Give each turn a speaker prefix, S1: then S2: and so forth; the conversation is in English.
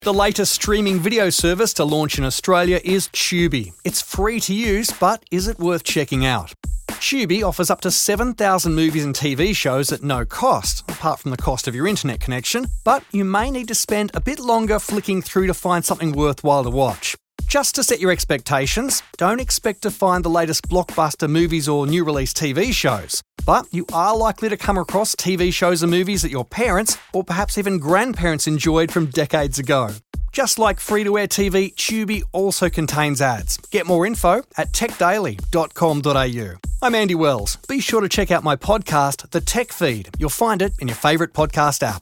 S1: The latest streaming video service to launch in Australia is Tubi. It's free to use, but is it worth checking out? Tubi offers up to 7,000 movies and TV shows at no cost, apart from the cost of your internet connection, but you may need to spend a bit longer flicking through to find something worthwhile to watch. Just to set your expectations, don't expect to find the latest blockbuster movies or new release TV shows. But you are likely to come across TV shows and movies that your parents or perhaps even grandparents enjoyed from decades ago. Just like free-to-air TV, Tubi also contains ads. Get more info at techdaily.com.au. I'm Andy Wells. Be sure to check out my podcast, The Tech Feed. You'll find it in your favourite podcast app.